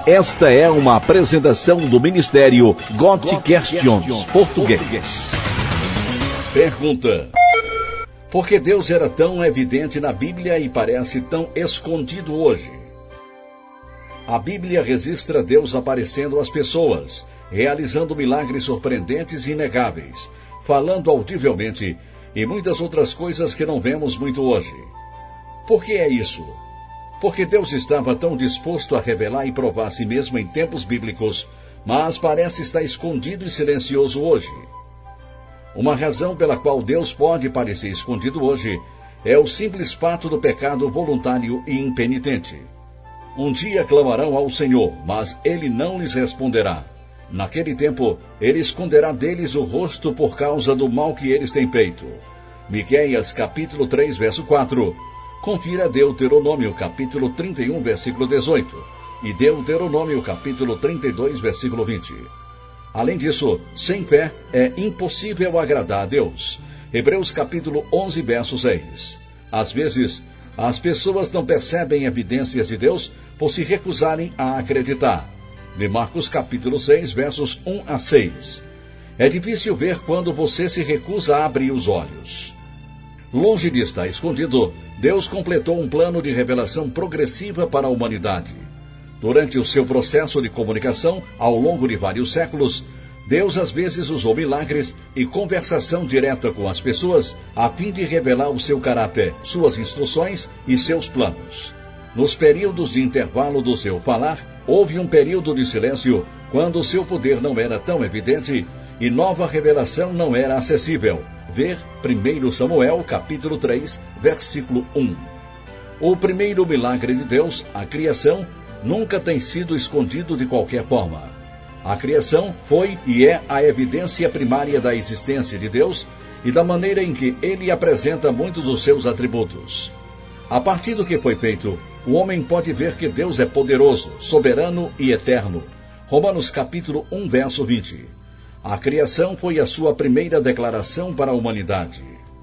Esta é uma apresentação do Ministério God Questions Português. Pergunta: por que Deus era tão evidente na Bíblia e parece tão escondido hoje? A Bíblia registra Deus aparecendo às pessoas, realizando milagres surpreendentes e inegáveis, falando audivelmente e muitas outras coisas que não vemos muito hoje. Por que é isso? Porque Deus estava tão disposto a revelar e provar a si mesmo em tempos bíblicos, mas parece estar escondido e silencioso hoje. Uma razão pela qual Deus pode parecer escondido hoje é o simples fato do pecado voluntário e impenitente. Um dia clamarão ao Senhor, mas Ele não lhes responderá. Naquele tempo, Ele esconderá deles o rosto por causa do mal que eles têm feito. Miqueias, capítulo 3, verso 4. Confira Deuteronômio, capítulo 31, versículo 18. E Deuteronômio, capítulo 32, versículo 20. Além disso, sem fé é impossível agradar a Deus. Hebreus, capítulo 11, verso 6. Às vezes, as pessoas não percebem evidências de Deus por se recusarem a acreditar. De Marcos, capítulo 6, versos 1 a 6. É difícil ver quando você se recusa a abrir os olhos. Longe de estar escondido, Deus completou um plano de revelação progressiva para a humanidade. Durante o seu processo de comunicação, ao longo de vários séculos, Deus às vezes usou milagres e conversação direta com as pessoas a fim de revelar o seu caráter, suas instruções e seus planos. Nos períodos de intervalo do seu falar, houve um período de silêncio quando o seu poder não era tão evidente e nova revelação não era acessível. Ver 1 Samuel, capítulo 3, versículo 1. O primeiro milagre de Deus, a criação, nunca tem sido escondido de qualquer forma. A criação foi e é a evidência primária da existência de Deus e da maneira em que Ele apresenta muitos dos seus atributos. A partir do que foi feito, o homem pode ver que Deus é poderoso, soberano e eterno. Romanos, capítulo 1, verso 20. A criação foi a sua primeira declaração para a humanidade.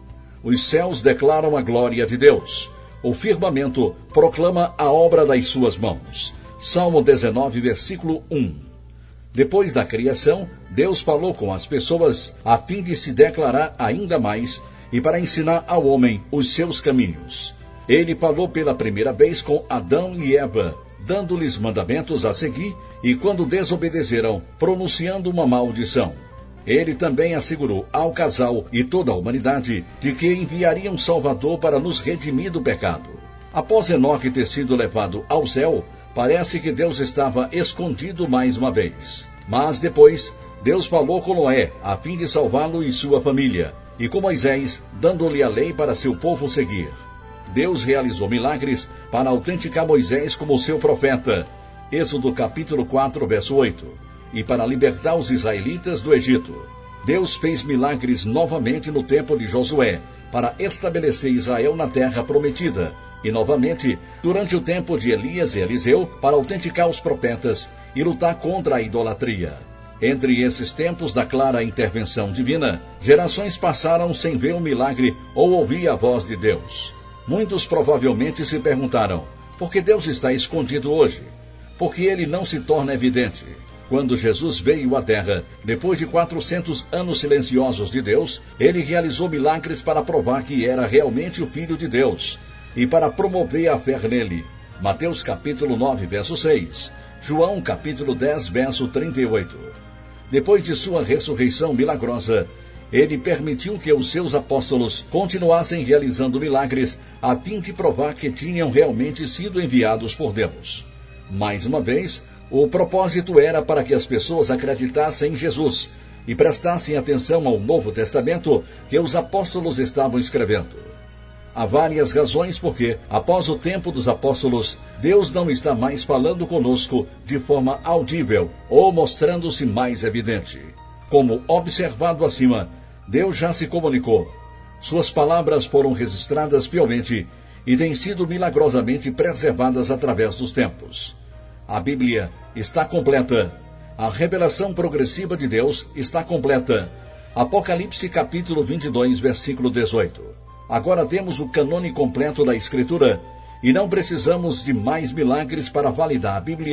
Os céus declaram a glória de Deus. O firmamento proclama a obra das suas mãos. Salmo 19, versículo 1. Depois da criação, Deus falou com as pessoas a fim de se declarar ainda mais e para ensinar ao homem os seus caminhos. Ele falou pela primeira vez com Adão e Eva, dando-lhes mandamentos a seguir, e quando desobedeceram, pronunciando uma maldição. Ele também assegurou ao casal e toda a humanidade de que enviaria um Salvador para nos redimir do pecado. Após Enoque ter sido levado ao céu, parece que Deus estava escondido mais uma vez. Mas depois, Deus falou com Noé, a fim de salvá-lo e sua família, e com Moisés, dando-lhe a lei para seu povo seguir. Deus realizou milagres para autenticar Moisés como seu profeta, Êxodo capítulo 4, verso 8, e para libertar os israelitas do Egito. Deus fez milagres novamente no tempo de Josué, para estabelecer Israel na terra prometida, e novamente durante o tempo de Elias e Eliseu, para autenticar os profetas e lutar contra a idolatria. Entre esses tempos da clara intervenção divina, gerações passaram sem ver um milagre ou ouvir a voz de Deus. Muitos provavelmente se perguntaram, por que Deus está escondido hoje? Por que ele não se torna evidente? Quando Jesus veio à Terra, depois de 400 anos silenciosos de Deus, ele realizou milagres para provar que era realmente o Filho de Deus e para promover a fé nele. Mateus capítulo 9, verso 6. João capítulo 10, verso 38. Depois de sua ressurreição milagrosa, ele permitiu que os seus apóstolos continuassem realizando milagres a fim de provar que tinham realmente sido enviados por Deus. Mais uma vez, o propósito era para que as pessoas acreditassem em Jesus e prestassem atenção ao Novo Testamento que os apóstolos estavam escrevendo. Há várias razões porque, após o tempo dos apóstolos, Deus não está mais falando conosco de forma audível ou mostrando-se mais evidente. Como observado acima, Deus já se comunicou. Suas palavras foram registradas fielmente e têm sido milagrosamente preservadas através dos tempos. A Bíblia está completa. A revelação progressiva de Deus está completa. Apocalipse capítulo 22, versículo 18. Agora temos o cânone completo da Escritura e não precisamos de mais milagres para validar a Bíblia,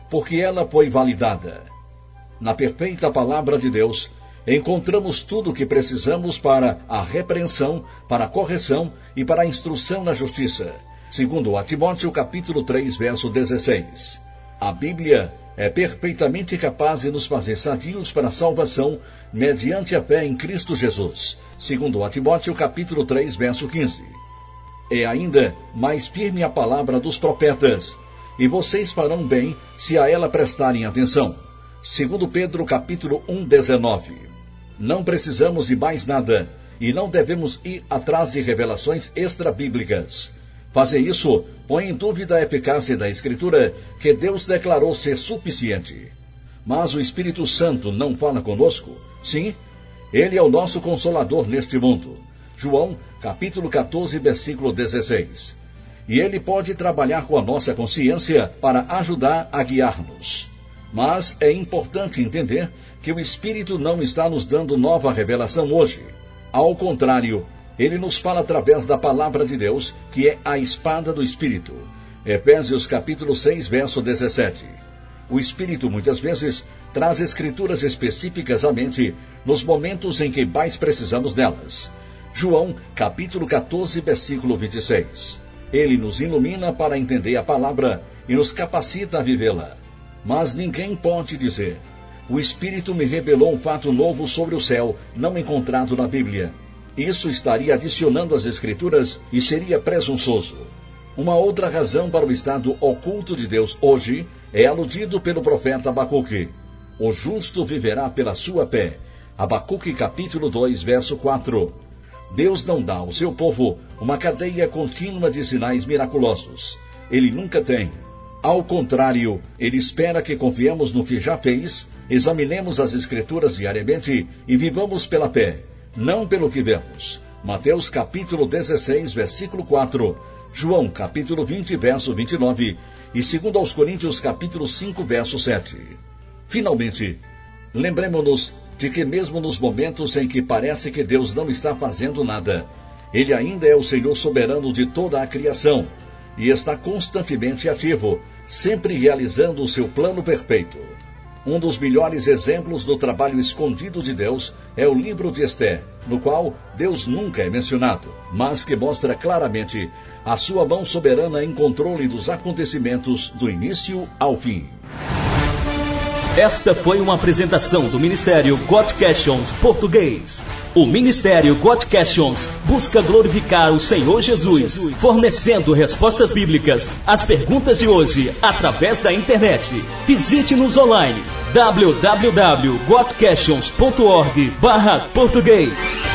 porque ela foi validada. Na perfeita palavra de Deus, encontramos tudo o que precisamos para a repreensão, para a correção e para a instrução na justiça. Segundo a Timóteo capítulo 3, verso 16. A Bíblia é perfeitamente capaz de nos fazer sadios para a salvação mediante a fé em Cristo Jesus. Segundo a Timóteo capítulo 3, verso 15. É ainda mais firme a palavra dos profetas, e vocês farão bem se a ela prestarem atenção. Segundo Pedro capítulo 1, 19. Não precisamos de mais nada, e não devemos ir atrás de revelações extra-bíblicas. Fazer isso põe em dúvida a eficácia da Escritura, que Deus declarou ser suficiente. Mas o Espírito Santo não fala conosco? Sim, ele é o nosso consolador neste mundo. João, capítulo 14, versículo 16. E ele pode trabalhar com a nossa consciência para ajudar a guiar-nos. Mas é importante entender que o Espírito não está nos dando nova revelação hoje. Ao contrário, ele nos fala através da palavra de Deus, que é a espada do Espírito. Efésios capítulo 6, verso 17. O Espírito muitas vezes traz escrituras específicas à mente nos momentos em que mais precisamos delas. João capítulo 14, versículo 26. Ele nos ilumina para entender a palavra e nos capacita a vivê-la. Mas ninguém pode dizer: o Espírito me revelou um fato novo sobre o céu, não encontrado na Bíblia. Isso estaria adicionando às Escrituras e seria presunçoso. Uma outra razão para o estado oculto de Deus hoje é aludido pelo profeta Abacuque. O justo viverá pela sua fé. Abacuque capítulo 2, verso 4. Deus não dá ao seu povo uma cadeia contínua de sinais miraculosos. Ele nunca tem. Ao contrário, ele espera que confiemos no que já fez, examinemos as Escrituras diariamente e vivamos pela fé, não pelo que vemos. Mateus capítulo 16, versículo 4, João capítulo 20, verso 29 e 2 aos Coríntios capítulo 5, verso 7. Finalmente, lembremos-nos de que mesmo nos momentos em que parece que Deus não está fazendo nada, Ele ainda é o Senhor soberano de toda a criação e está constantemente ativo, sempre realizando o seu plano perfeito. Um dos melhores exemplos do trabalho escondido de Deus é o livro de Esther, no qual Deus nunca é mencionado, mas que mostra claramente a sua mão soberana em controle dos acontecimentos do início ao fim. Esta foi uma apresentação do Ministério God Questions Português. O Ministério God Questions busca glorificar o Senhor Jesus, fornecendo respostas bíblicas às perguntas de hoje através da internet. Visite-nos online www.godquestions.org/português.